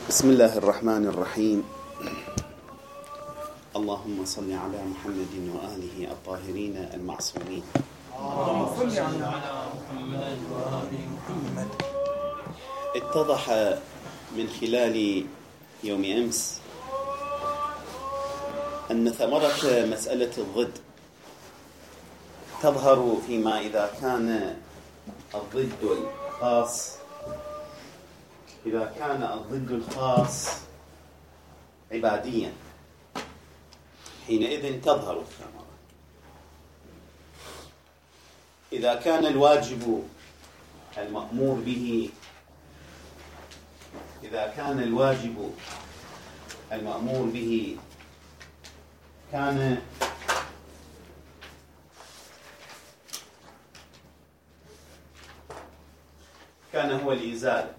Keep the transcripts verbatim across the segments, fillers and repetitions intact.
بسم الله الرحمن الرحيم. اللهم صل على محمد وآله الطاهرين المعصومين. اللهم صل على محمد وآل محمد. اتضح من خلال يوم أمس أن ثمرة مسألة الضد تظهر فيما إذا كان الضد الخاص إذا كان الضد الخاص عباديا، حينئذ تظهر الثمرة. إذا كان الواجب المأمور به إذا كان الواجب المأمور به كان كان هو الإزالة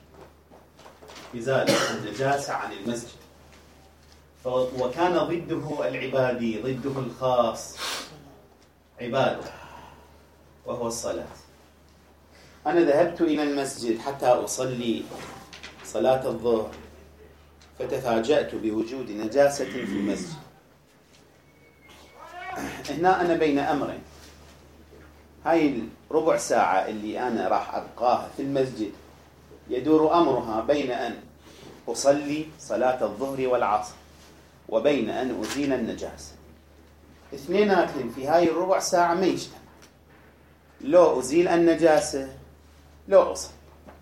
إزالة النجاسة عن المسجد، وكان ضده العبادي، ضده الخاص عبادة وهو الصلاة. أنا ذهبت إلى المسجد حتى أصلي صلاة الظهر، فتفاجأت بوجود نجاسة في المسجد. هنا أنا بين أمرين، هاي الربع ساعة اللي أنا راح أبقاها في المسجد يدور أمرها بين أن أصلي صلاة الظهر والعصر وبين أن أزيل النجاسة. اثنيناتهم في هاي الربع ساعة ما يجتمع، لو أزيل النجاسة لو أصل.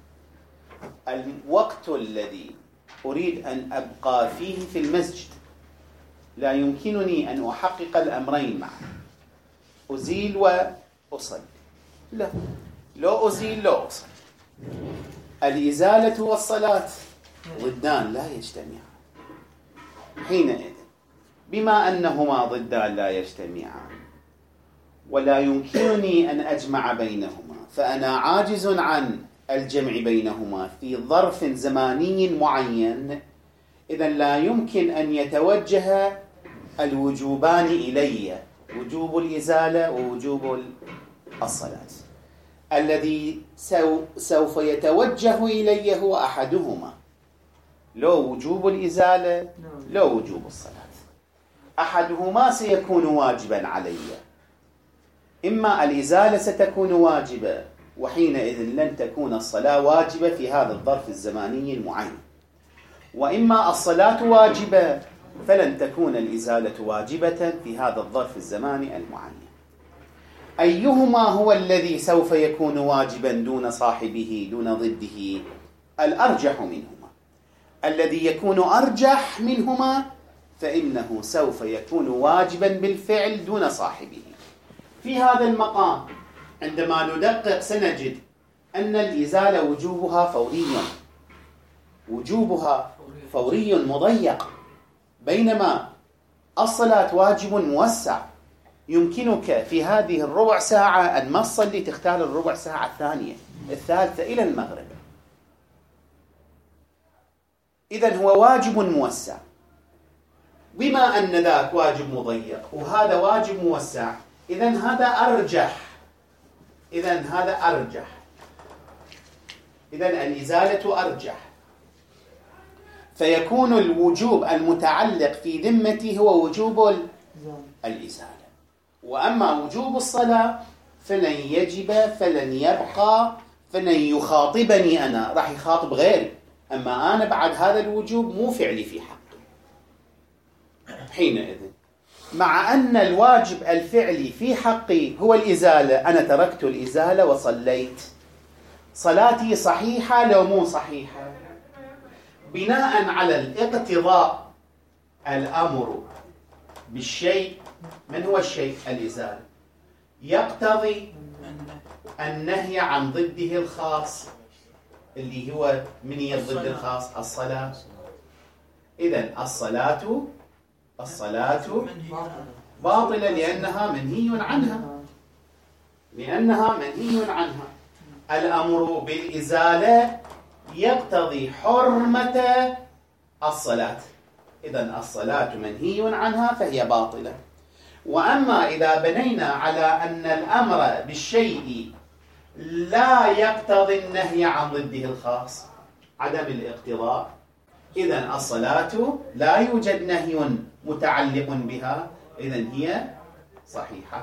الوقت الذي أريد أن أبقى فيه في المسجد لا يمكنني أن أحقق الأمرين معا، أزيل وأصلي. لا، لو أزيل لو أصل. الإزالة والصلاة ضدان لا يجتمعان. حينئذ بما أنهما ضدان لا يجتمعان ولا يمكنني أن أجمع بينهما، فأنا عاجز عن الجمع بينهما في ظرف زماني معين، إذن لا يمكن أن يتوجه الوجوبان إلي، وجوب الإزالة ووجوب الصلاة. الذي سوف يتوجه إليه هو أحدهما، لو وجوب الإزالة لو وجوب الصلاة. أحدهما سيكون واجبا علي، إما الإزالة ستكون واجبة، وحينئذ لن تكون الصلاة واجبة في هذا الظرف الزماني المعين، وإما الصلاة واجبة فلن تكون الإزالة واجبة في هذا الظرف الزماني المعين. أيهما هو الذي سوف يكون واجبا دون صاحبه دون ضده؟ الأرجح منهما. الذي يكون أرجح منهما فإنه سوف يكون واجبا بالفعل دون صاحبه. في هذا المقام عندما ندقق سنجد أن الإزالة وجوبها فوري وجوبها فوري مضيق، بينما الصلاة واجب موسع. يمكنك في هذه الربع ساعة أن ما تصلي، تختار الربع ساعة الثانية الثالثة إلى المغرب. إذن هو واجب موسع، بما أن ذاك واجب مضيق وهذا واجب موسع، إذن هذا أرجح إذن هذا أرجح إذن الإزالة أرجح، فيكون الوجوب المتعلق في ذمتي هو وجوب الإزالة. وأما وجوب الصلاة فلن يجب فلن يبقى فلن يخاطبني أنا، راح يخاطب غيري، أما أنا بعد هذا الوجوب مو فعلي في حقي. حينئذ مع أن الواجب الفعلي في حقي هو الإزالة، أنا تركت الإزالة وصليت، صلاتي صحيحة لو مو صحيحة؟ بناء على الاقتضاء، الأمر بالشيء، من هو الشيء؟ الإزالة، يقتضي النهي عن ضده الخاص اللي هو من هي الضد الخاص؟ الصلاة. إذن الصلاة الصلاة باطلة لأنها منهي عنها لأنها منهي عنها. الأمر بالإزالة يقتضي حرمة الصلاة، إذن الصلاة منهي عنها فهي باطلة. وأما إذا بنينا على أن الأمر بالشيء لا يقتضي النهي عن ضده الخاص، عدم الاقتضاء، إذن الصلاة لا يوجد نهي متعلق بها، إذن هي صحيحة.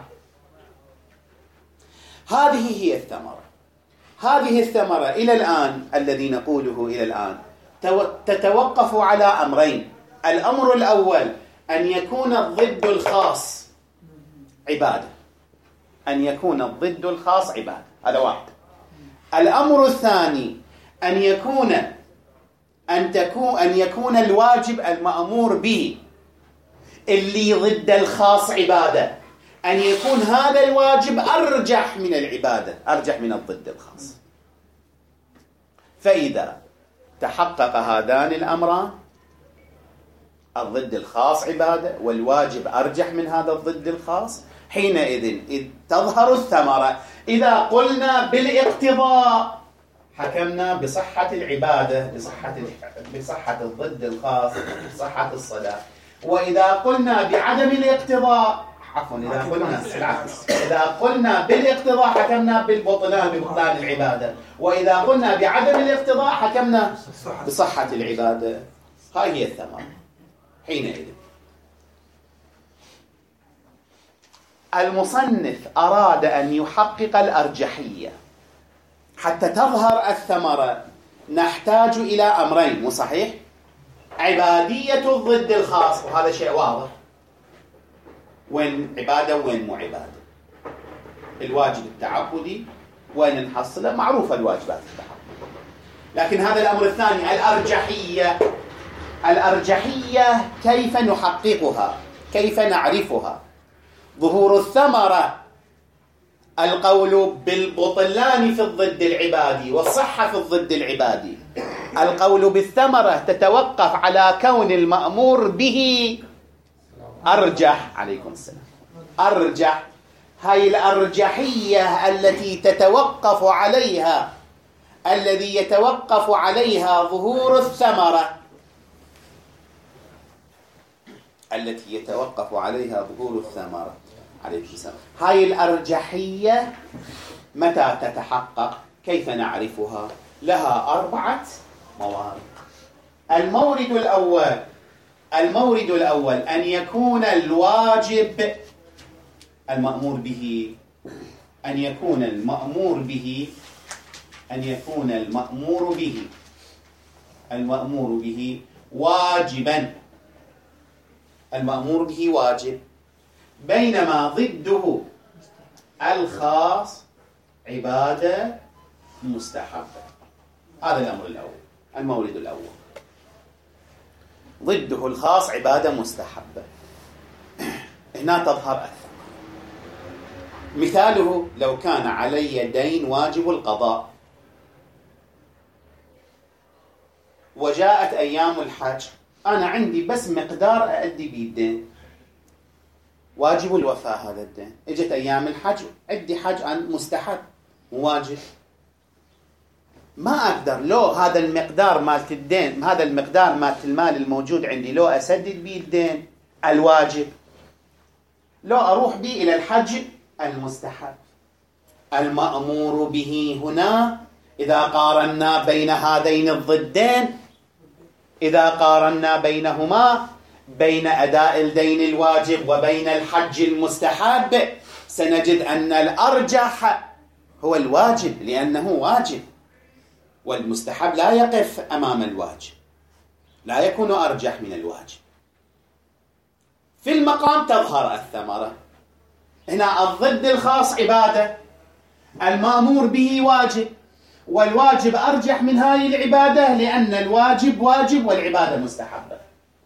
هذه هي الثمرة. هذه الثمرة إلى الآن الذي نقوله إلى الآن تتوقف على أمرين. الأمر الأول أن يكون الضد الخاص عبادة، أن يكون الضد الخاص عبادة، هذا واحد. الأمر الثاني أن يكون أن تكون أن يكون الواجب المأمور به اللي ضد الخاص عبادة، أن يكون هذا الواجب أرجح من العبادة، أرجح من الضد الخاص. فإذا تحقق هذان الأمران، الضد الخاص عبادة والواجب أرجح من هذا الضد الخاص، حينئذ إذ تظهر الثمرة. إذا قلنا بالاقتضاء حكمنا بصحة العبادة، بصحة بصحة الضد الخاص، بصحة الصلاة. وإذا قلنا بعدم الاقتضاء، عفوا إذا قلنا العكس، إذا قلنا بالاقتضاء حكمنا بالبطلان، ببطلان العبادة. وإذا قلنا بعدم الاقتضاء حكمنا بصحة العبادة. هاي هي الثمرة. حينئذ المصنف أراد أن يحقق الأرجحية. حتى تظهر الثمرة نحتاج إلى أمرين، مو صحيح؟ عبادية الضد الخاص، وهذا شيء واضح، وين عبادة وين مو عبادة. الواجب التعبدي وين نحصله، معروفة الواجبات التعبدية. لكن هذا الأمر الثاني الأرجحية. الأرجحية كيف نحققها، كيف نعرفها؟ ظهور الثمرة القول بالبطلان في الضد العبادي والصحة في الضد العبادي. القول بالثمرة تتوقف على كون المأمور به أرجح. عليكم السلام. أرجح. هاي الأرجحية التي تتوقف عليها، الذي يتوقف عليها ظهور الثمرة، التي يتوقف عليها ظهور الثمرة. عليكم السلام. هاي الأرجحية متى تتحقق؟ كيف نعرفها؟ لها أربعة موارد. المورد الأول المورد الأول أن يكون الواجب المأمور به أن يكون المأمور به أن يكون المأمور به المأمور به واجبا. المأمور به واجب، بينما ضده الخاص عبادة مستحبة. هذا الأمر الأول، المورد الأول. ضده الخاص عبادة مستحبة. هنا تظهر أثر. مثاله لو كان علي دين واجب القضاء، وجاءت أيام الحج، أنا عندي بس مقدار أؤدي به الدين، واجب الوفاء هذا الدين. اجت أيام الحج، عندي حج عن مستحب واجب، ما أقدر لو هذا المقدار مالت الدين، هذا المقدار مالت المال الموجود عندي لو أسدد به الدين الواجب، لو أروح به إلى الحج المستحب. المأمور به هنا إذا قارنا بين هذين الضدين، إذا قارنا بينهما، بين أداء الدين الواجب وبين الحج المستحب، سنجد أن الأرجح هو الواجب، لأنه واجب، والمستحب لا يقف أمام الواجب، لا يكون أرجح من الواجب. في المقام تظهر الثمرة. هنا الضد الخاص عبادة، المأمور به واجب، والواجب أرجح من هذه العبادة لأن الواجب واجب والعبادة مستحبة.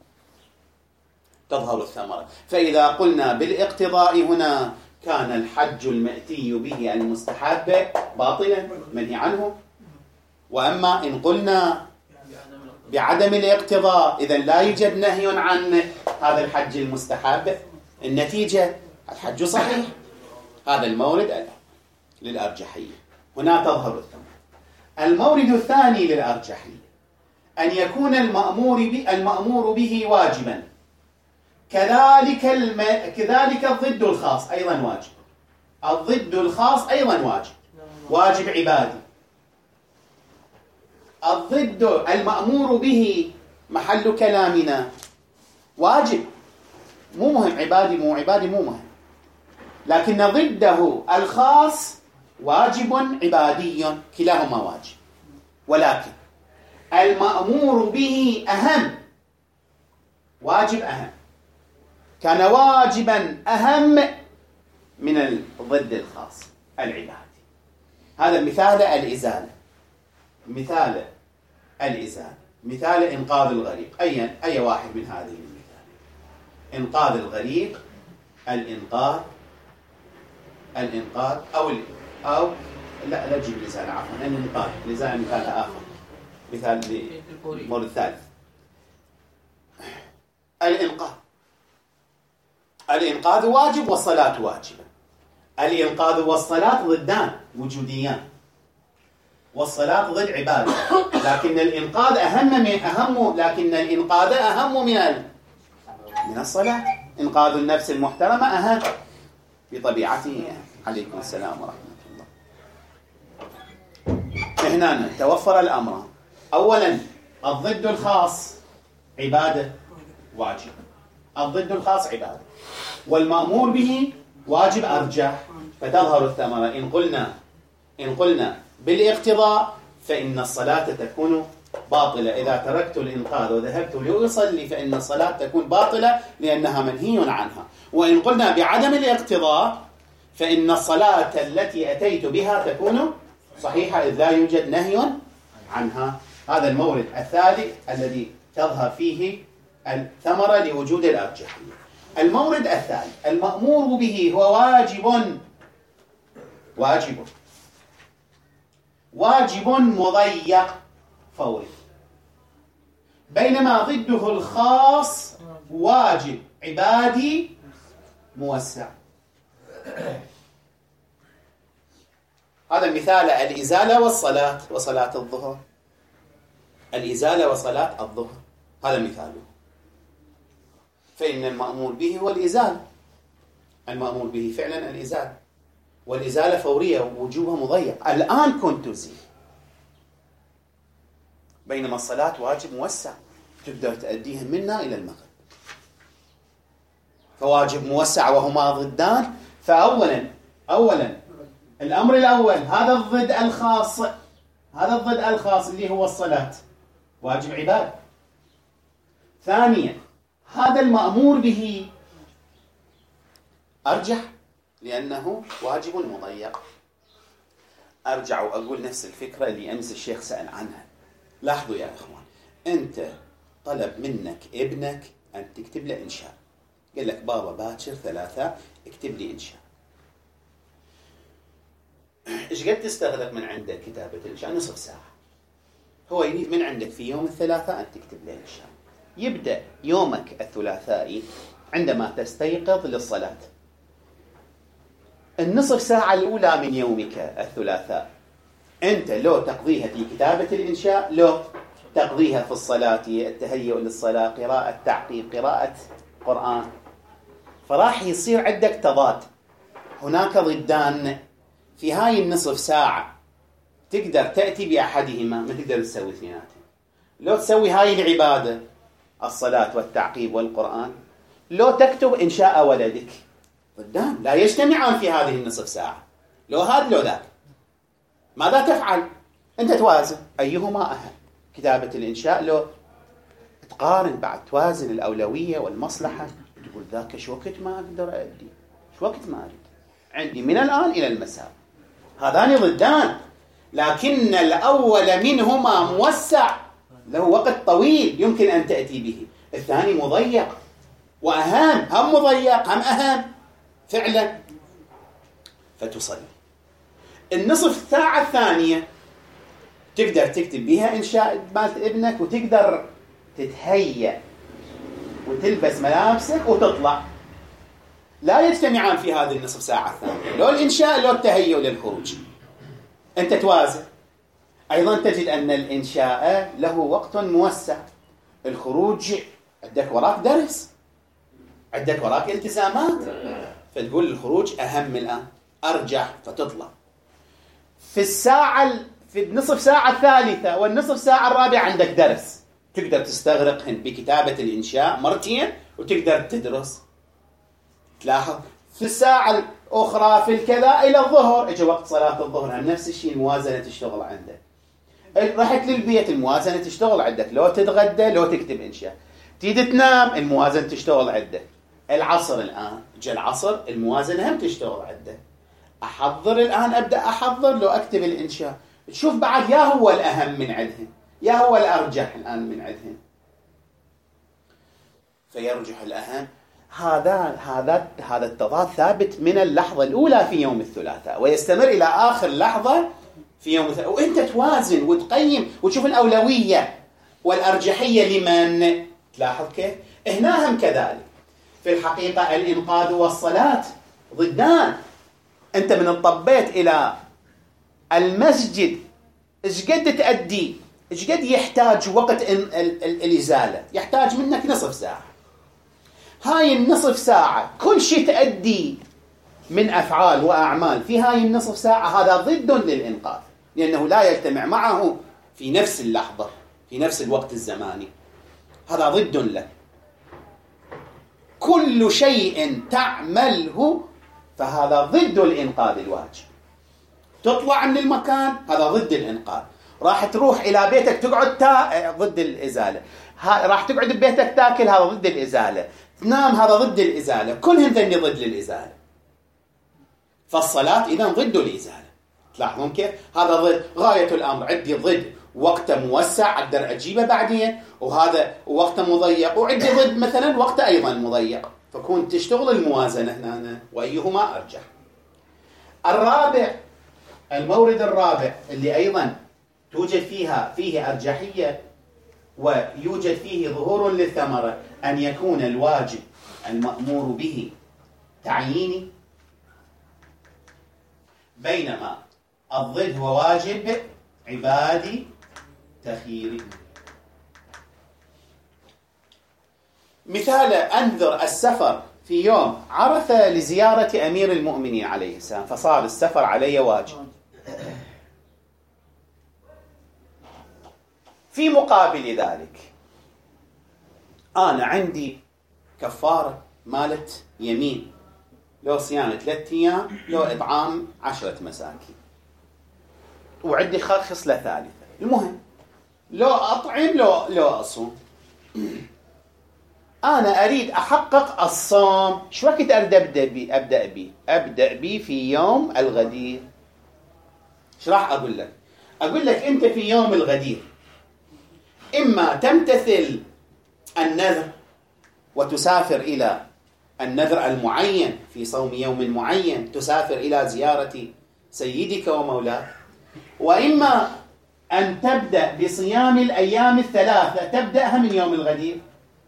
تظهر الثمرة. فإذا قلنا بالاقتضاء هنا كان الحج المأتي به المستحب باطلا منهي عنه. وأما إن قلنا بعدم الاقتضاء إذن لا يوجد نهي عن هذا الحج المستحب، النتيجة الحج صحيح. هذا المورد للأرجحية. هنا تظهر الثمرة. المورد الثاني للأرجحية أن يكون المأمور به, المأمور به واجبا، كذلك الم... كذلك الضد الخاص أيضا واجب. الضد الخاص أيضا واجب، واجب عبادي. الضد المأمور به محل كلامنا واجب، مو مهم عبادي مو عبادي مو مهم، لكن ضده الخاص واجب عبادي، كلاهما واجب، ولكن المأمور به أهم، واجب أهم، كان واجبا أهم من الضد الخاص العبادي. هذا مثال الإزالة، مثال الإزالة، مثال إنقاذ الغريق. أي أي واحد من هذه المثال؟ إنقاذ الغريق، الإنقاذ الإنقاذ أو ال... أو لا لا تجيب الإزالة، عفوا الإنقاذ. الإزالة مثال آخر، مثال للمورد الثالث. الإنقاذ، الإنقاذ واجب والصلاة واجبة. الإنقاذ والصلاة ضدان وجوديان، والصلاة ضد عبادة، لكن الإنقاذ أهم من أهم لكن الإنقاذ أهم من من الصلاة. إنقاذ النفس المحترمة أهم بطبيعته. عليكم السلام ورحمة الله. هنا توفر الأمر. أولا الضد الخاص عبادة واجب، الضد الخاص عبادة، والمأمور به واجب أرجح، فتظهر الثمرة. إن قلنا إن قلنا بالاقتضاء فإن الصلاة تكون باطلة، إذا تركت الإنقاذ وذهبت لأصلي فإن الصلاة تكون باطلة لأنها منهي عنها. وإن قلنا بعدم الاقتضاء فإن الصلاة التي أتيت بها تكون صحيحة، إذ لا يوجد نهي عنها. هذا المورد الثالث الذي تظهر فيه الثمرة لوجود الأرجحية. المورد الثالث المأمور به هو واجب، واجب واجب مضيق فوري، بينما ضده الخاص واجب عبادي موسع. هذا مثال الإزالة والصلاة وصلاة الظهر. الإزالة وصلاة الظهر هذا مثاله. فإن المأمور به هو الإزالة، المأمور به فعلا الإزالة، والإزالة فورية ووجوبها مضيق. الآن كنت تزيل، بينما الصلاة واجب موسع تقدر تأديها منا إلى المغرب، فواجب موسع وهما ضدان. فأولا أولا الأمر الأول هذا الضد الخاص، هذا الضد الخاص اللي هو الصلاة واجب عبادة. ثانيا هذا المأمور به أرجح لأنه واجب مضيق. أرجع وأقول نفس الفكرة اللي أمس الشيخ سأل عنها. لاحظوا يا إخوان، أنت طلب منك ابنك أن تكتب له إنشاء، قال لك بابا باكر ثلاثة اكتب لي إنشاء. إيش قد تستغرق من عندك كتابة الإنشاء؟ نصف ساعة. هو يريد من عندك في يوم الثلاثاء أن تكتب له إنشاء. يبدأ يومك الثلاثائي عندما تستيقظ للصلاة. النصف ساعة الأولى من يومك الثلاثاء أنت لو تقضيها في كتابة الإنشاء، لو تقضيها في الصلاة، التهيؤ للصلاة، قراءة تعقيب، قراءة قرآن، فراح يصير عندك تضاد. هناك ضدان في هاي النصف ساعة، تقدر تأتي بأحدهما، ما تقدر تسوي اثنيناتهم. لو تسوي هاي العبادة الصلاة والتعقيب والقرآن، لو تكتب إنشاء ولدك، ضدان لا يجتمعان في هذه النصف ساعة، لو هذا لو ذاك. ماذا تفعل؟ أنت توازن أيهما أهم، كتابة الإنشاء لو تقارن بعد، توازن الأولوية والمصلحة، تقول ذاك شو وقت ما أقدر أدي، شو وقت ما أريد، عندي من الآن إلى المساء. هذان ضدان، لكن الأول منهما موسع، له وقت طويل يمكن أن تأتي به. الثاني مضيق وأهم، هم مضيق هم أهم فعلا. فتصلي النصف ساعة الثانية تقدر تكتب بها إنشاء مالت ابنك، وتقدر تتهيأ وتلبس ملابسك وتطلع. لا يجتمعان في هذه النصف ساعة الثانية، لو الإنشاء لو التهيؤ للخروج. أنت توازن. أيضا تجد أن الإنشاء له وقت موسع، الخروج عندك وراك درس، عندك وراك التزامات، فتقول الخروج أهم الآن، أرجح فتطلع. في الساعة في النصف ساعة الثالثة والنصف ساعة الرابعة عندك درس، تقدر تستغرقهن بكتابة الإنشاء مرتين وتقدر تدرس. تلاحظ في الساعة الأخرى في الكذا إلى الظهر إجا وقت صلاة الظهر، هم نفس الشيء الموازنة تشتغل عندك. رحت للبيت الموازنة تشتغل عندك، لو تتغدى لو تكتب إنشاء. تيجي تنام الموازنة تشتغل عندك. العصر الآن جاء العصر الموازنة هم تشتغل عندك. أحضر الآن أبدأ أحضر لو أكتب الإنشاء. تشوف بعد يا هو الأهم من عندهم يا هو الأرجح الآن من عندهم، فيرجح الأهم. هذا هذا هذا التضاد ثابت من اللحظة الأولى في يوم الثلاثاء ويستمر إلى آخر لحظة في يوم الثلاثاء. وأنت توازن وتقيم وتشوف الأولوية والأرجحية لمن. تلاحظ كيف؟ هنا هم كذلك. في الحقيقة الإنقاذ والصلاة ضدان. أنت من الطبيت إلى المسجد إيش قد تأدي، إيش قد يحتاج وقت ال ال ال الإزالة؟ يحتاج منك نصف ساعة. هاي النصف ساعة كل شيء تأدي من أفعال وأعمال في هاي النصف ساعة، هذا ضد للإنقاذ، لأنه لا يجتمع معه في نفس اللحظة في نفس الوقت الزماني. هذا ضد له. كل شيء تعمله فهذا ضد الإنقاذ الواجب. تطلع من المكان هذا ضد الإنقاذ. راح تروح إلى بيتك تقعد تا... ضد الإزالة. ها... راح تقعد ببيتك تاكل هذا ضد الإزالة. تنام هذا ضد الإزالة. كلهم ذني ضد للإزالة. فالصلاة إذن ضد الإزالة. تلاحظون كيف؟ هذا ضد. غاية الأمر عندي ضد وقت موسع أقدر أجيبه بعدين، وهذا وقت مضيق، وعندي ضد مثلا وقت أيضا مضيق، فكون تشتغل الموازنة هنا وأيهما أرجح. الرابع، المورد الرابع اللي أيضا توجد فيها فيه أرجحية ويوجد فيه ظهور للثمرة، أن يكون الواجب المأمور به تعييني، بينما الضد هو واجب عبادي تخييري. مثال: أنذر السفر في يوم عرفة لزيارة أمير المؤمنين عليه السلام، فصار السفر علي واجب. في مقابل ذلك أنا عندي كفارة مالت يمين، لو صيام ثلاثة أيام، لو إطعام عشرة مساكين، وعندي خصلة ثالثة. المهم لو أطعم لو لو أصوم. أنا أريد أحقق الصوم. شو وقت أبدأ بي أبدأ بي أبدأ بي في يوم الغدير. شو راح أقول لك؟ أقول لك أنت في يوم الغدير إما تمتثل النذر وتسافر إلى النذر المعين في صوم يوم معين، تسافر إلى زيارة سيدك ومولاك، وإما أن تبدأ بصيام الأيام الثلاثة، تبدأها من يوم الغدير.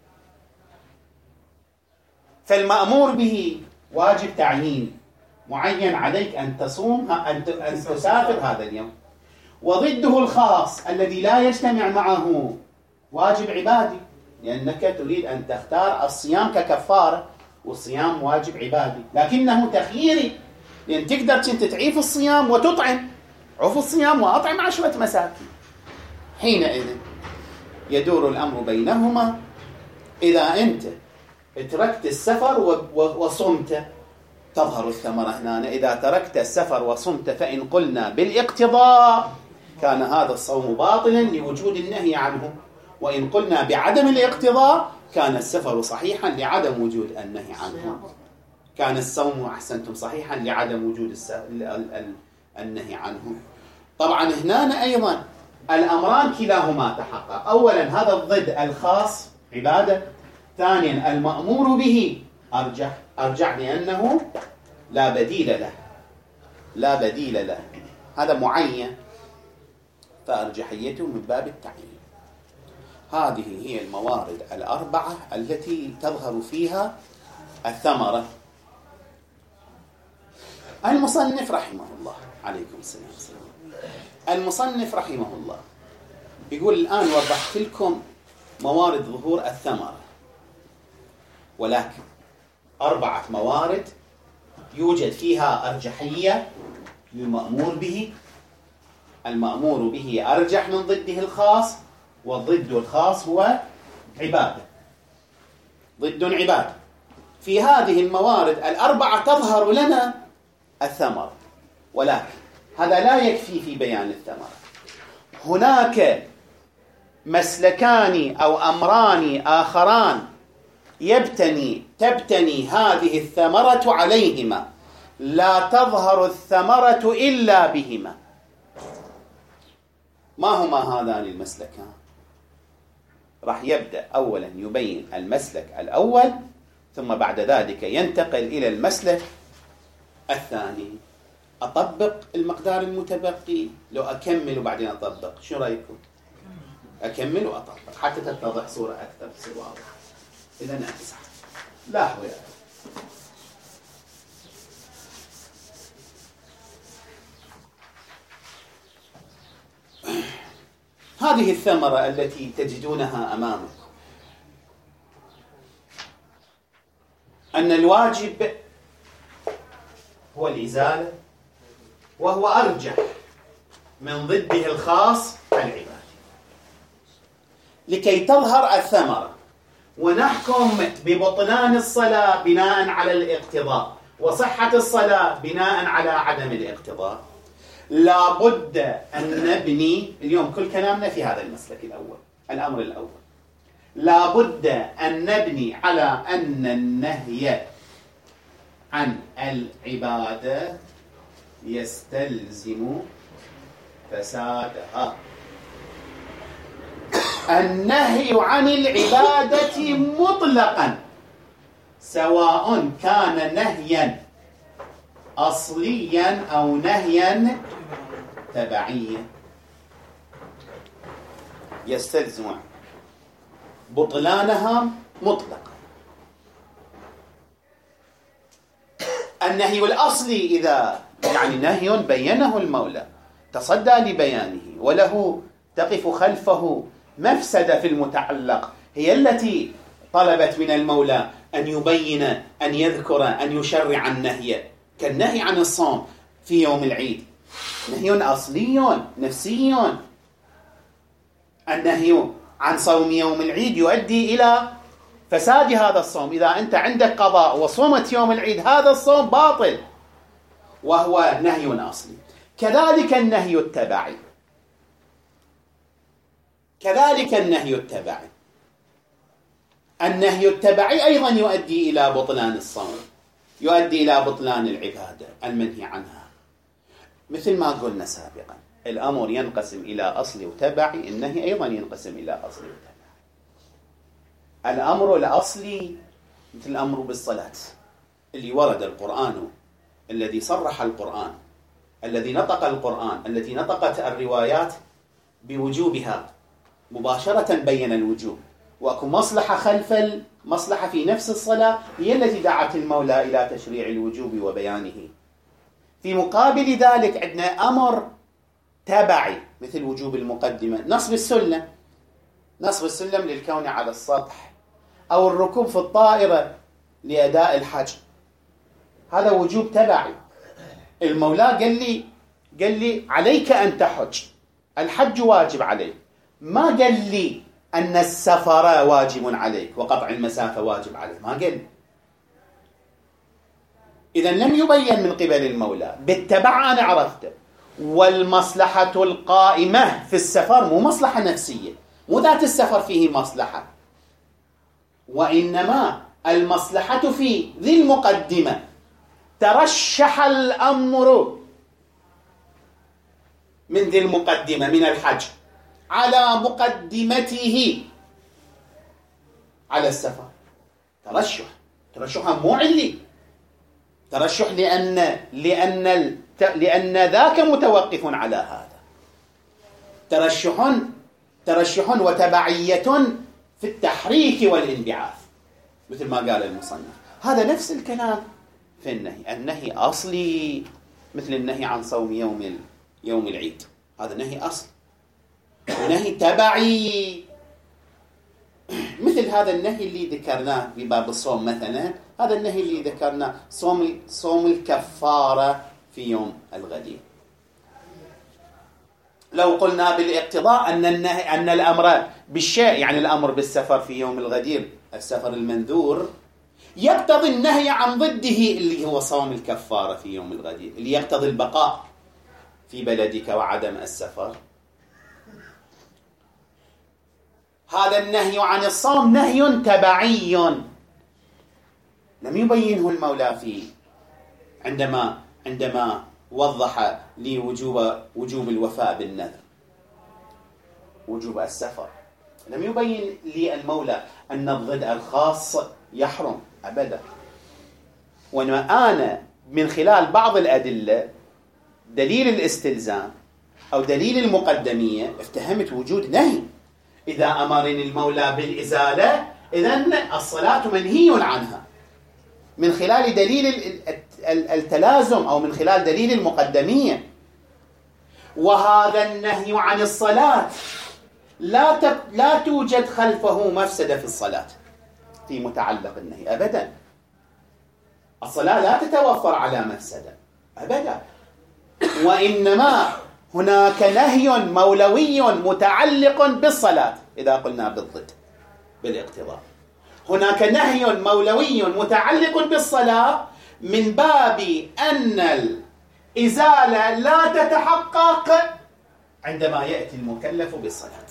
فالمأمور به واجب تعيين معين عليك أن تصوم أن تسافر هذا اليوم، وضده الخاص الذي لا يجتمع معه واجب عبادي، لأنك تريد أن تختار الصيام ككفارة والصيام واجب عبادي، لكنه تخييري، لأن تقدر كنت تعيف الصيام وتطعم، عف الصيام وأطعم عشرة مساكين. حينئذ يدور الأمر بينهما. إذا أنت تركت السفر وصمت تظهر الثمرة هنا. إذا تركت السفر وصمت فإن قلنا بالاقتضاء كان هذا الصوم باطلا لوجود النهي عنه، وإن قلنا بعدم الاقتضاء كان السفر صحيحا لعدم وجود النهي عنه، كان الصوم أحسنتم صحيحا لعدم وجود النهي عنه. طبعا هنا أيضا الأمران كلاهما تحقق. أولا هذا الضد الخاص عبادة، ثانيا المأمور به أرجح أرجح لأنه لا بديل له لا بديل له هذا معين، فأرجحيته من باب التعيين. هذه هي الموارد الأربعة التي تظهر فيها الثمرة. المصنف رحمه الله عليكم السلام والسلام. المصنف رحمه الله يقول الآن وضحت لكم موارد ظهور الثمرة، ولكن أربعة موارد يوجد فيها أرجحية للمأمور به. المأمور به أرجح من ضده الخاص، والضد الخاص هو عبادة، ضد عبادة. في هذه الموارد الأربعة تظهر لنا الثمرة، ولكن هذا لا يكفي في بيان الثمرة. هناك مسلكان أو أمران آخران يبتني تبتني هذه الثمرة عليهما، لا تظهر الثمرة إلا بهما. ما هما هذان المسلكان؟ راح يبدأ أولا يبين المسلك الأول، ثم بعد ذلك ينتقل إلى المسلك الثاني. أطبق المقدار المتبقي لو أكمل وبعدين أطبق، شو رأيكم؟ أكمل وأطبق حتى تتضح صورة أكثر تصير واضحة. إذا أمسح لاحظوا يا هذه الثمرة التي تجدونها أمامكم، أن الواجب هو الإزالة، وهو أرجح من ضده الخاص العبادة. لكي تظهر الثمرة ونحكم ببطلان الصلاة بناء على الاقتضاء وصحة الصلاة بناء على عدم الاقتضاء، لا بد أن نبني اليوم كل كلامنا في هذا المسلك الأول. الأمر الأول لا بد أن نبني على أن النهي عن العبادة يستلزم فسادها. النهي عن العبادة مطلقا، سواء كان نهيا أصليا أو نهيا تبعيا، يستلزم بطلانها مطلقا. النهي الأصلي إذا يعني نهي بينه المولى تصدى لبيانه وله تقف خلفه مفسدة في المتعلق، هي التي طلبت من المولى أن يبين، أن يذكر، أن يشرع النهي، كالنهي عن الصوم في يوم العيد، نهي أصلي نفسي. النهي عن صوم يوم العيد يؤدي إلى فساد هذا الصوم. إذا أنت عندك قضاء وصومت يوم العيد هذا الصوم باطل، وهو نهي أصلي. كذلك النهي التبعي، كذلك النهي التبعي النهي التبعي أيضا يؤدي إلى بطلان الصوم، يؤدي إلى بطلان العبادة المنهي عنها. مثل ما قلنا سابقا، الأمر ينقسم إلى أصلي وتبعي، النهي أيضا ينقسم إلى أصلي وتبعي. الأمر الأصلي مثل الأمر بالصلاة اللي ورد القرآن، الذي صرح القرآن، الذي نطق القرآن، التي نطقت الروايات بوجوبها مباشرة، بين الوجوب، وأكو مصلحة خلف المصلحة في نفس الصلاة هي التي دعت المولى إلى تشريع الوجوب وبيانه. في مقابل ذلك عندنا أمر تبعي مثل وجوب المقدمة، نصب السلم، نصب السلم للكون على السطح، أو الركوب في الطائرة لأداء الحج، هذا وجوب تبعي. المولى قال لي قال لي عليك أن تحج، الحج واجب عليك، ما قال لي أن السفر واجب عليك وقطع المسافة واجب عليك، ما قال. إذن لم يبين من قبل المولى. بالتبع أنا عرفته. والمصلحة القائمة في السفر مو مصلحة نفسية، مو ذات السفر فيه مصلحة، وإنما المصلحة في ذي المقدمة. ترشح الأمر من ذي المقدمة من الحج على مقدمته على السفر، ترشح ترشحا مو علي، ترشح لأن لأن لأن ذاك متوقف على هذا. ترشح ترشح وتبعية في التحريك والانبعاث، مثل ما قال المصنف. هذا نفس الكلام في النهي. النهي أصلي مثل النهي عن صوم يوم يوم العيد، هذا نهي أصل. ونهي تبعي مثل هذا النهي اللي ذكرناه في باب الصوم مثلا، هذا النهي اللي ذكرناه صوم صوم الكفارة في يوم الغدير. لو قلنا بالاقتضاء أن النهي أن الأمر بالشيء، يعني الأمر بالسفر في يوم الغدير، السفر المنذور، يقتضي النهي عن ضده اللي هو صوم الكفارة في يوم الغدير، اللي يقتضي البقاء في بلدك وعدم السفر. هذا النهي عن الصوم نهي تبعي لم يبينه المولى فيه عندما عندما وضح لي وجوب وجوب الوفاء بالنذر، وجوب السفر. لم يبين لي المولى أن الضد الخاص يحرم أبدا. وأنا أنا من خلال بعض الأدلة، دليل الاستلزام أو دليل المقدمية، افتهمت وجود نهي. إذا أمرني المولى بالإزالة إذن الصلاة منهي عنها، من خلال دليل التلازم أو من خلال دليل المقدمية. وهذا النهي عن الصلاة لا لا توجد خلفه مفسدة في الصلاة في متعلق النهي أبدا. الصلاة لا تتوفر على مفسدة أبدا، وإنما هناك نهي مولوي متعلق بالصلاة. إذا قلنا بالضد بالاقتضاء، هناك نهي مولوي متعلق بالصلاة من باب أن الإزالة لا تتحقق عندما يأتي المكلف بالصلاة،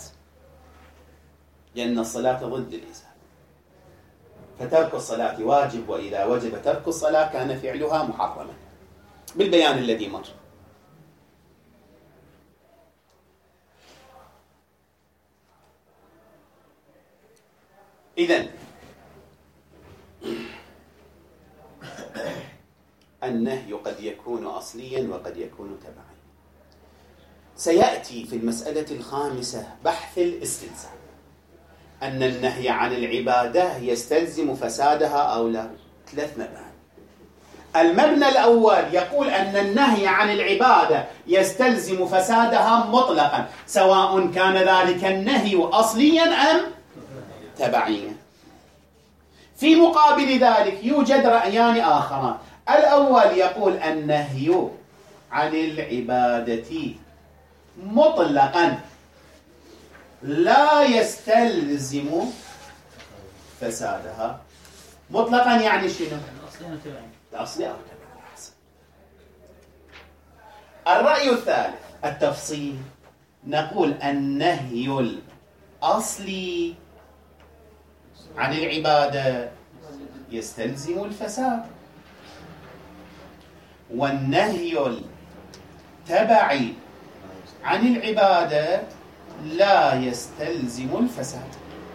لأن الصلاة ضد الإزالة، فترك الصلاة واجب، وإذا وجب ترك الصلاة كان فعلها محرما بالبيان الذي مر. إذن النهي قد يكون أصليا وقد يكون تبعيا. سيأتي في المسألة الخامسة بحث الاستلزام، أن النهي عن العبادة يستلزم فسادها أو لا. ثلاث مباني. المبنى الأول يقول أن النهي عن العبادة يستلزم فسادها مطلقا، سواء كان ذلك النهي أصليا أم تبعيا. في مقابل ذلك يوجد رأيان آخران. الأول يقول النهي عن العبادة مطلقا لا يستلزم فسادها. مطلقا يعني شنو؟ الأصلي أو تبعي. الرأي الثالث التفصيل، نقول النهي الأصلي عن العبادة يستلزم الفساد، والنهي التبعي عن العبادة لا يستلزم الفساد.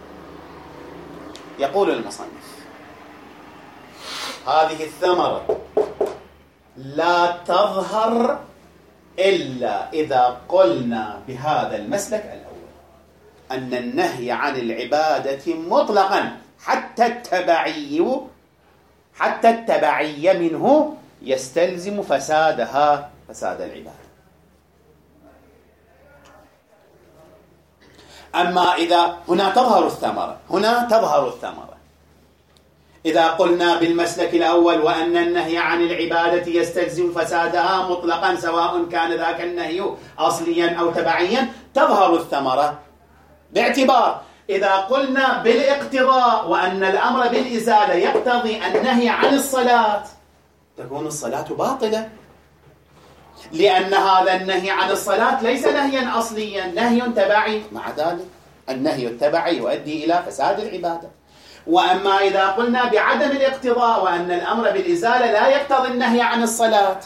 يقول المصنف هذه الثمرة لا تظهر إلا إذا قلنا بهذا المسلك الأول، أن النهي عن العبادة مطلقا حتى التبعي حتى التبعي منه يستلزم فسادها، فساد العبادة. أما إذا هنا تظهر الثمرة، هنا تظهر الثمرة إذا قلنا بالمسلك الأول وأن النهي عن العبادة يستلزم فسادها مطلقا سواء كان ذاك النهي أصليا أو تبعيا، تظهر الثمرة. باعتبار إذا قلنا بالاقتضاء وأن الأمر بالإزالة يقتضي النهي عن الصلاة، تكون الصلاة باطلة، لأن هذا النهي عن الصلاة ليس نهيا أصليا، نهي تبعي. مع ذلك النهي التبعي يؤدي إلى فساد العبادة. وأما إذا قلنا بعدم الاقتضاء وأن الأمر بالإزالة لا يقتضي النهي عن الصلاة،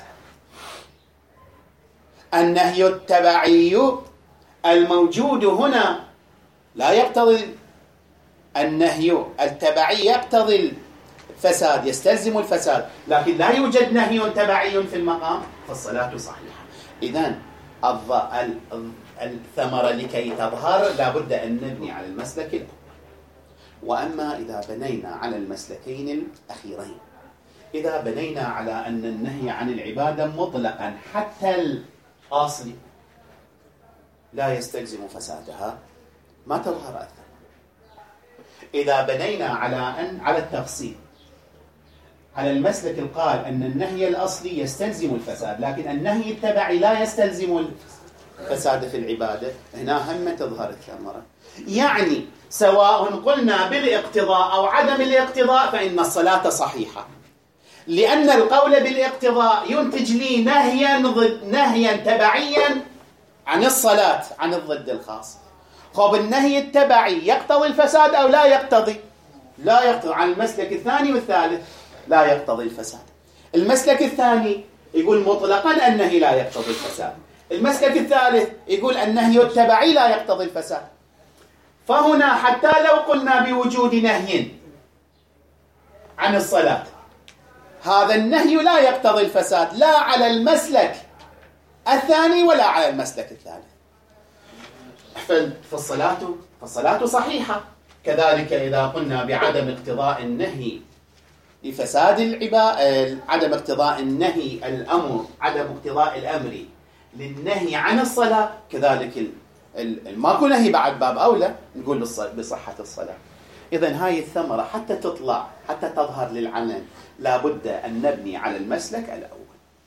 النهي التبعي الموجود هنا لا يقتضي، النهي التبعي يقتضي الفساد، يستلزم الفساد، لكن لا يوجد نهي تبعي في المقام، فالصلاة صحيحة. إذن الثمرة لكي تظهر لابد أن نبني على المسلك الأول. وأما إذا بنينا على المسلكين الأخيرين، إذا بنينا على أن النهي عن العبادة مطلقا حتى الأصل لا يستلزم فسادها، ما تظهر أكثر. إذا بنينا على أن على التفصيل على المسلك القائل أن النهي الأصلي يستلزم الفساد، لكن النهي التبعي لا يستلزم فساد في العبادة، هنا هم تظهر الثمرة. يعني سواء قلنا بالاقتضاء أو عدم الاقتضاء فإن الصلاة صحيحة، لأن القول بالاقتضاء ينتج لي نهيا ضد نهيا تبعيا عن الصلاة، عن الضد الخاص. خب النهي التبعي يقتضي الفساد أو لا يقتضي؟ لا يقتضي. عن المسلك الثاني والثالث لا يقتضي الفساد. المسلك الثاني يقول مطلقا النهي لا يقتضي الفساد، المسلك الثالث يقول النهي التبعي لا يقتضي الفساد. فهنا حتى لو قلنا بوجود نهي عن الصلاة، هذا النهي لا يقتضي الفساد لا على المسلك الثاني ولا على المسلك الثالث. فالصلاة فالصلاة صحيحة. كذلك إذا قلنا بعدم اقتضاء النهي لفساد العبادة، عدم اقتضاء النهي الأمر، عدم اقتضاء الأمر للنهي عن الصلاة، كذلك ماكو نهي بعد باب أولى نقول بصحة الصلاة. إذن هاي الثمرة حتى تطلع، حتى تظهر للعلن، لابد أن نبني على المسلك الأول.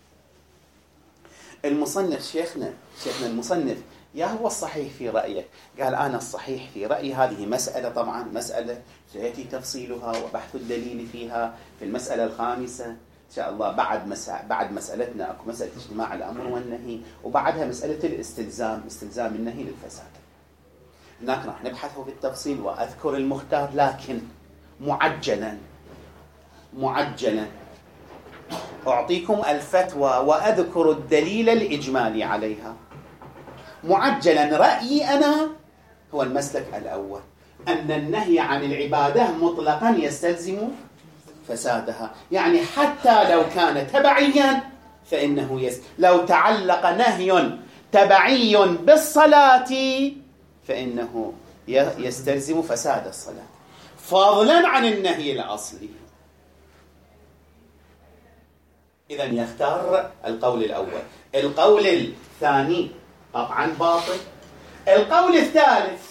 المصنف شيخنا شيخنا المصنف يا هو الصحيح في رأيك؟ قال أنا الصحيح في رأيي. هذه مسألة طبعا مسألة سيأتي تفصيلها وبحث الدليل فيها في المسألة الخامسة إن شاء الله. بعد مسا... بعد مسألتنا أكو مسألة اجتماع الأمر والنهي، وبعدها مسألة الاستلزام، استلزام النهي للفساد. هناك راح نبحثه بالتفصيل وأذكر المختار، لكن معجلا معجلا أعطيكم الفتوى وأذكر الدليل الإجمالي عليها. معجلا رأيي أنا هو المسلك الأول، أن النهي عن العبادة مطلقا يستلزم فسادها. يعني حتى لو كان تبعيا فإنه يس... لو تعلق نهي تبعي بالصلاة فإنه يستلزم فساد الصلاة، فضلا عن النهي الأصلي. إذن يختار القول الأول. القول الثاني طبعا باطل. القول الثالث،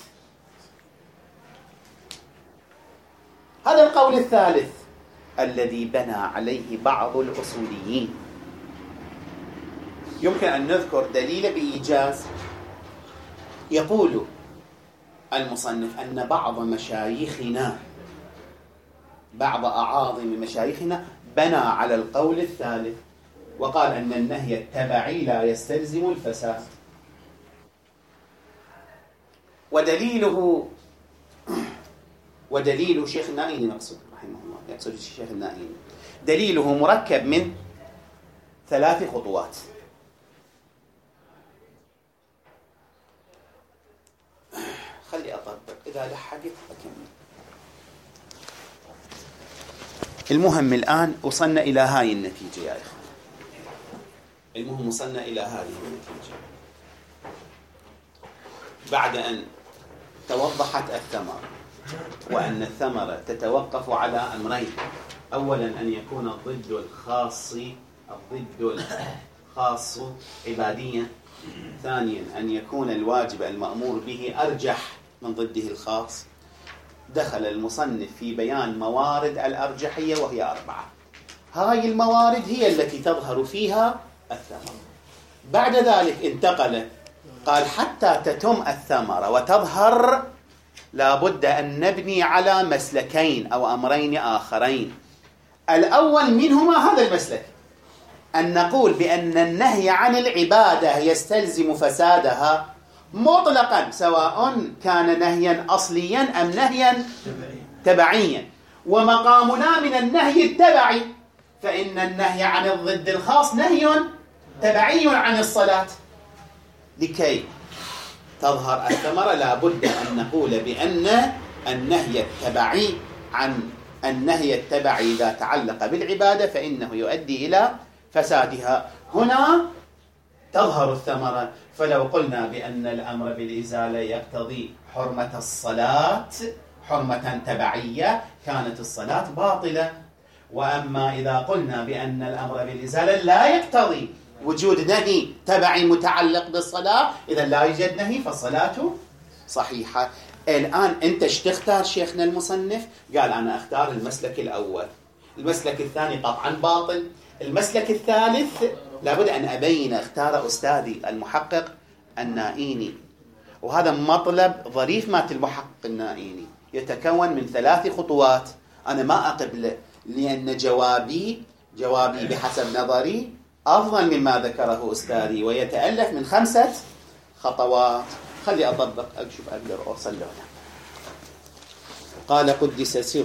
هذا القول الثالث الذي بنى عليه بعض الأصوليين، يمكن أن نذكر دليل بإيجاز. يقول المصنف أن بعض مشايخنا، بعض أعاظم مشايخنا بنى على القول الثالث وقال أن النهي التبعي لا يستلزم الفساد. ودليله ودليل شيخ النائين يقصد رحمه الله، يقصد الشيخ النائين، دليله مركب من ثلاث خطوات. خلي أطبق، إذا لحقت أكمل. المهم الآن وصلنا إلى هاي النتيجة يا إخوان. المهم وصلنا إلى هذه النتيجة بعد أن توضحت الثمرة، وأن الثمرة تتوقف على أمرين: أولا أن يكون الضد الخاص الضد الخاص عباديا، ثانيا أن يكون الواجب المأمور به أرجح من ضده الخاص. دخل المصنف في بيان موارد الأرجحية وهي أربعة. هاي الموارد هي التي تظهر فيها الثمرة. بعد ذلك انتقل قال حتى تتم الثمرة وتظهر لابد أن نبني على مسلكين أو أمرين آخرين. الأول منهما هذا المسلك، أن نقول بأن النهي عن العبادة يستلزم فسادها مطلقا، سواء كان نهيا أصليا أم نهيا تبعيا. ومقامنا من النهي التبعي، فإن النهي عن الضد الخاص نهي تبعي عن الصلاة. لكي تظهر الثمرة لابد أن نقول بأن النهي التبعي عن النهي التبعي إذا تعلق بالعبادة فإنه يؤدي إلى فسادها. هنا تظهر الثمرة. فلو قلنا بأن الأمر بالإزالة يقتضي حرمة الصلاة حرمة تبعية كانت الصلاة باطلة. وأما إذا قلنا بأن الأمر بالإزالة لا يقتضي وجود نهي تبعي متعلق بالصلاة، إذا لا يوجد نهي فالصلاة صحيحة. الآن أنت ايش تختار شيخنا المصنف؟ قال أنا أختار المسلك الأول. المسلك الثاني طبعا باطل. المسلك الثالث لابد أن أبين، اختار أستاذي المحقق النائيني، وهذا مطلب ظريف مات المحقق النائيني، يتكون من ثلاث خطوات أنا ما أقبله، لأن جوابي جوابي بحسب نظري أفضل مما ذكره أستاذي، ويتألف من خمسة خطوات. خلي أطبق أشوف أقدر أوصل له. قال قدس سره.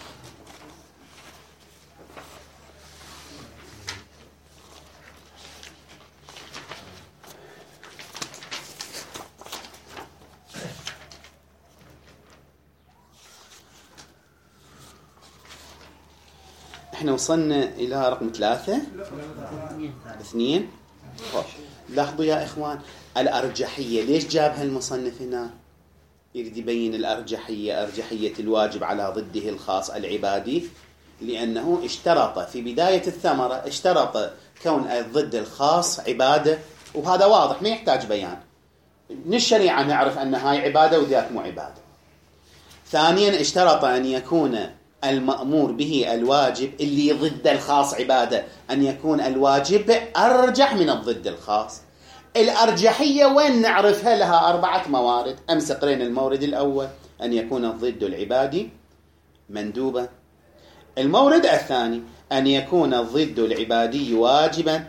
احنا وصلنا إلى رقم ثلاثة اثنين. لاحظوا يا إخوان الأرجحية، ليش جابها المصنف هنا؟ يريد يبين الأرجحية، أرجحية الواجب على ضده الخاص العبادي، لأنه اشترط في بداية الثمرة اشترط كون الضد الخاص عبادة، وهذا واضح ما يحتاج بيان، من الشريعة نعرف أن هاي عبادة وذاك مو عبادة. ثانيا اشترط أن يكون المأمور به الواجب اللي ضد الخاص عبادة، أن يكون الواجب أرجح من الضد الخاص. الأرجحية وين نعرفها؟ لها أربعة موارد. أمس قرينا المورد الأول أن يكون الضد العبادي مندوبا. المورد الثاني أن يكون الضد العبادي واجبا،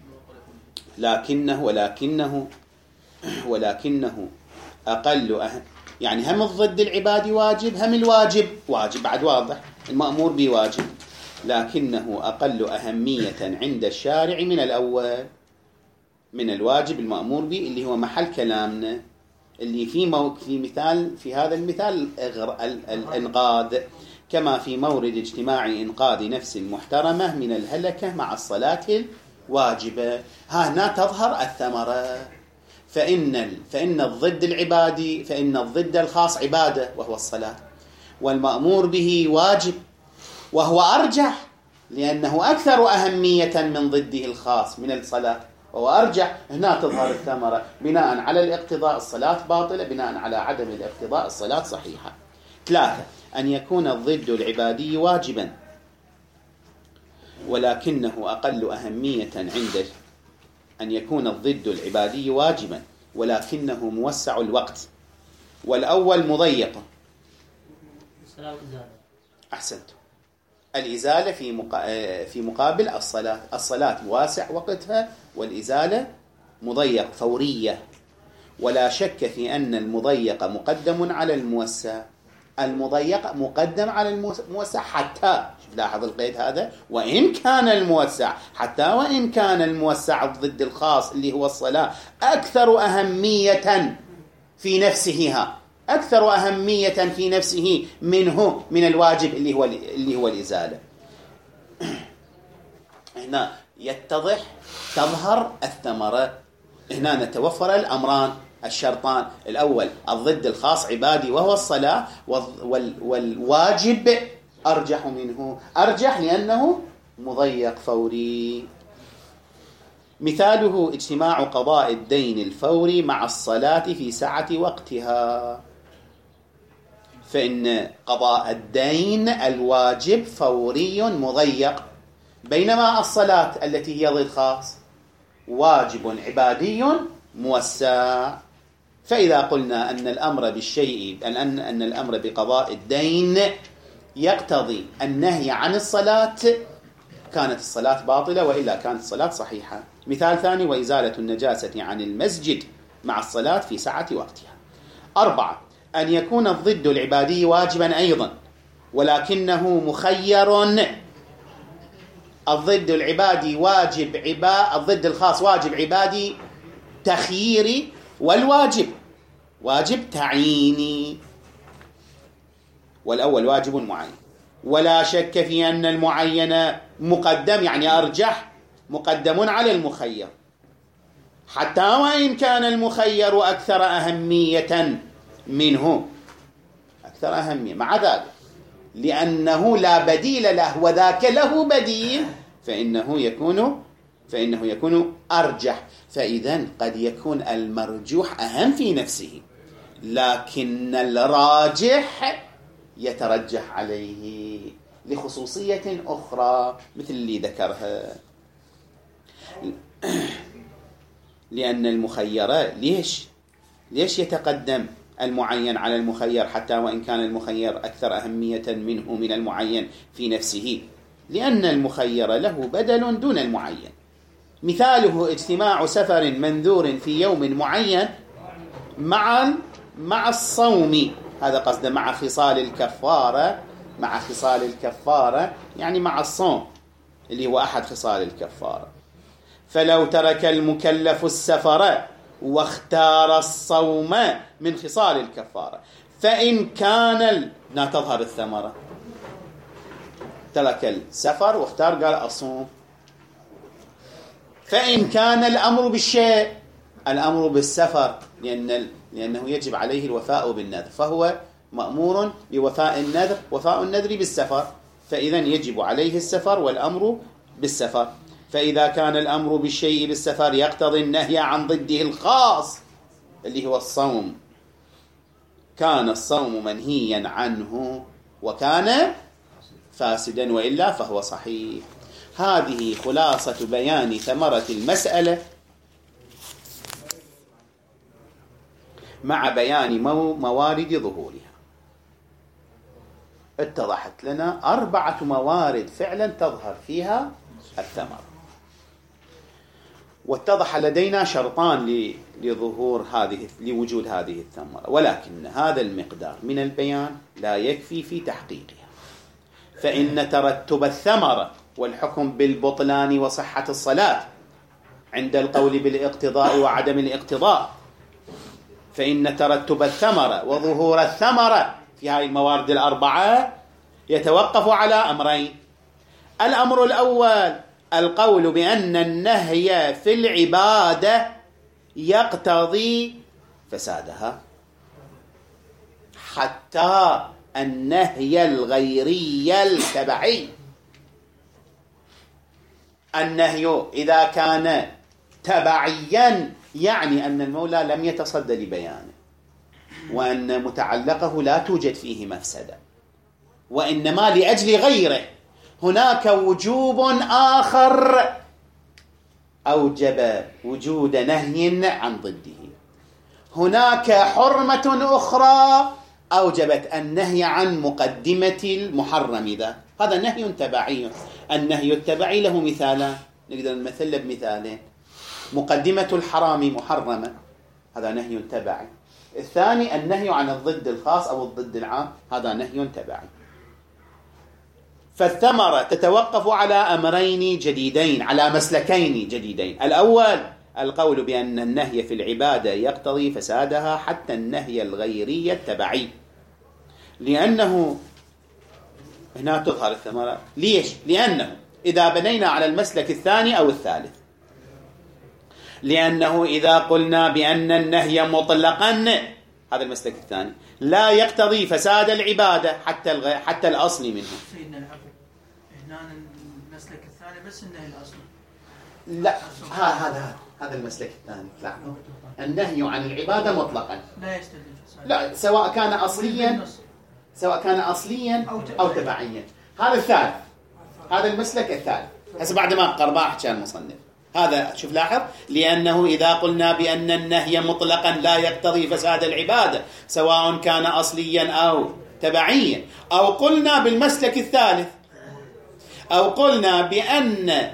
لكنه ولكنه ولكنه أقل أهم، يعني هم الضد العبادي واجب هم الواجب واجب، بعد واضح المأمور به واجب، لكنه أقل أهمية عند الشارع من الأول، من الواجب المأمور به اللي هو محل كلامنا، اللي في مو... في مثال في هذا المثال الإنقاذ، كما في مورد اجتماع إنقاذ نفس محترمة من الهلكة مع الصلاة الواجبة. ها هنا تظهر الثمرة. فإن فإن الضد العبادي فإن الضد الخاص عبادة وهو الصلاة، والمأمور به واجب وهو أرجح لأنه أكثر أهمية من ضده الخاص من الصلاة وهو أرجح. هنا تظهر الثمرة، بناء على الاقتضاء الصلاة باطلة، بناء على عدم الاقتضاء الصلاة صحيحة. ثلاثة أن يكون الضد العبادي واجبا ولكنه أقل أهمية عنده، أن يكون الضد العبادي واجبا ولكنه موسع الوقت، والأول مضيق. أحسنت. الإزالة في مقا... في مقابل الصلاة، الصلاة واسع وقتها والإزالة مضيق فورية. ولا شك في أن المضيق مقدم على الموسع، المضيق مقدم على الموسع حتى، لاحظ القيد هذا، وإن كان الموسع حتى وإن كان الموسع ضد الخاص اللي هو الصلاة أكثر أهمية في نفسه، ها أكثر أهمية في نفسه منه من الواجب اللي هو اللي هو الإزالة. هنا يتضح تظهر الثمرة. هنا نتوفر الأمران الشرطان، الأول الضد الخاص عبادي وهو الصلاة، والواجب أرجح منه، أرجح لأنه مضيق فوري. مثاله اجتماع قضاء الدين الفوري مع الصلاة في سعة وقتها، فإن قضاء الدين الواجب فوري مضيق، بينما الصلاة التي هي ضد خاص واجب عبادي موسع. فإذا قلنا أن الأمر بالشيء أن أن الأمر بقضاء الدين يقتضي النهي عن الصلاة، كانت الصلاة باطلة، وإلا كانت الصلاة صحيحة. مثال ثاني وإزالة النجاسة عن المسجد مع الصلاة في سعة وقتها. أربعة أن يكون الضد العبادي واجبا أيضا ولكنه مخير. الضد العبادي واجب عبا الضد الخاص واجب عبادي تخييري، والواجب واجب تعييني، والأول واجب معين. ولا شك في أن المعين مقدم، يعني أرجح، مقدم على المخير حتى وإن كان المخير أكثر أهمية منه، أكثر أهمية مع ذلك، لأنه لا بديل له وذاك له بديل، فإنه يكون فإنه يكون أرجح. فإذن قد يكون المرجوح أهم في نفسه، لكن الراجح يترجح عليه لخصوصية أخرى مثل اللي ذكرها. لأن المخيرة ليش ليش يتقدم المعين على المخير حتى وإن كان المخير أكثر أهمية منه من المعين في نفسه؟ لأن المخير له بدل دون المعين. مثاله اجتماع سفر منذور في يوم معين مع مع الصوم، هذا قصده مع خصال الكفارة، مع خصال الكفارة يعني مع الصوم اللي هو أحد خصال الكفارة. فلو ترك المكلف السفر واختار الصوم من خصال الكفارة، فإن كان ال... لا تظهر الثمرة، ترك السفر واختار قال أصوم. فإن كان الأمر بالشيء، الأمر بالسفر، لأن لأنه يجب عليه الوفاء بالنذر، فهو مأمور بوفاء النذر، وفاء النذر بالسفر، فإذا يجب عليه السفر والأمر بالسفر. فإذا كان الأمر بالشيء بالسفر يقتضي النهي عن ضده الخاص اللي هو الصوم، كان الصوم منهيا عنه وكان فاسدا، وإلا فهو صحيح. هذه خلاصة بيان ثمرة المسألة مع بيان موارد ظهورها. اتضحت لنا أربعة موارد فعلا تظهر فيها الثمرة، واتضح لدينا شرطان لظهور هذه لوجود هذه الثمرة، ولكن هذا المقدار من البيان لا يكفي في تحقيقها. فإن ترتب الثمرة والحكم بالبطلان وصحة الصلاة عند القول بالاقتضاء وعدم الاقتضاء، فإن ترتب الثمرة وظهور الثمرة في هذه الموارد الأربعة يتوقف على أمرين. الأمر الأول القول بأن النهي في العبادة يقتضي فسادها، حتى النهي الغيري التبعي. النهي إذا كان تبعيا يعني أن المولى لم يتصدى لبيانه، وأن متعلقه لا توجد فيه مفسدة، وإنما لأجل غيره هناك وجوب آخر أوجب وجود نهي عن ضده، هناك حرمة أخرى أوجبت النهي عن مقدمة المحرم. ذا هذا نهي تبعي. النهي التبعي له مثالان، نقدر نمثله بمثالين. مقدمة الحرام محرمة، هذا نهي تبعي. الثاني النهي عن الضد الخاص أو الضد العام، هذا نهي تبعي. فالثمرة تتوقف على أمرين جديدين، على مسلكين جديدين. الأول القول بأن النهي في العبادة يقتضي فسادها حتى النهي الغيري التبعي، لأنه هنا تظهر الثمرة. ليش؟ لأنه إذا بنينا على المسلك الثاني أو الثالث، لأنه إذا قلنا بأن النهي مطلقا، هذا المسلك الثاني، لا يقتضي فساد العبادة حتى الغ... حتى الأصل منه. سيدنا العفو، هنا المسلك الثاني بس النهي الأصلي. لا، ها هذا هذا المسلك الثاني. لا، النهي عن العبادة مطلقا لا يستلزم فساد، لا، سواء كان أصليا سواء كان أصليا أو تبعيا. هذا الثالث، هذا المسلك الثالث. هسه بعد ما قرباح كان مصنف هذا، شوف لاحظ، لأنه إذا قلنا بأن النهي مطلقا لا يقتضي فساد العبادة سواء كان أصليا أو تبعيا، أو قلنا بالمسلك الثالث، أو قلنا بأن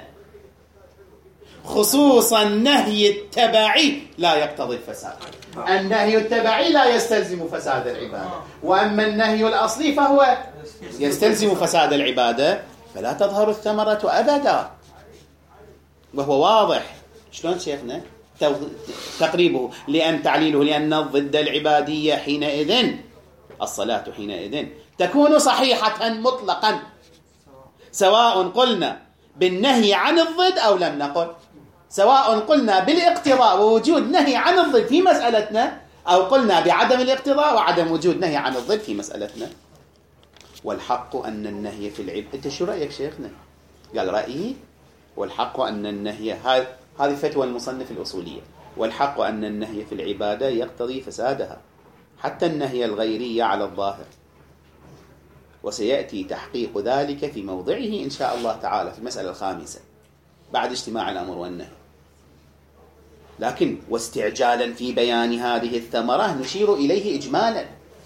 خصوص النهي التبعي لا يقتضي الفساد. النهي التبعي لا يستلزم فساد العبادة، وأما النهي الأصلي فهو يستلزم فساد العبادة، فلا تظهر الثمرة أبدا. وهو واضح. شلون شيخنا تقريبه؟ لأن تعليله لأن ضد العبادية حينئذ الصلاة حينئذ تكون صحيحة مطلقا، سواء قلنا بالنهي عن الضد أو لم نقل، سواء قلنا بالاقتضاء ووجود نهي عن الضد في مسألتنا، أو قلنا بعدم الاقتضاء وعدم وجود نهي عن الضد في مسألتنا. والحق أن النهي في العبادة. أنت شو رأيك شيخنا؟ قال رأيي والحق أن النهي، هذه فتوى المصنف الأصولية، والحق أن النهي في العبادة يقتضي فسادها حتى النهي الغيري على الظاهر، وسيأتي تحقيق ذلك في موضعه إن شاء الله تعالى في المسألة الخامسة بعد اجتماع الأمر والنهي. لكن واستعجالا في بيان هذه الثمرة نشير إليه إجمالا.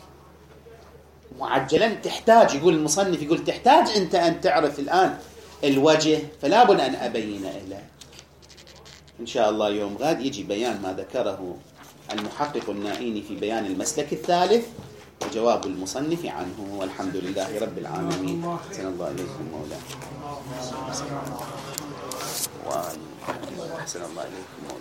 معجلا تحتاج، يقول المصنف، يقول تحتاج أنت أن تعرف الآن الوجه، فلا بد أن أبين لك. إن شاء الله يوم غد يجي بيان ما ذكره المحقق النائيني في بيان المسلك الثالث وجواب المصنف عنه. والحمد لله رب العالمين. أحسن الله إليكم مولانا. وأحسن الله إليكم مولانا.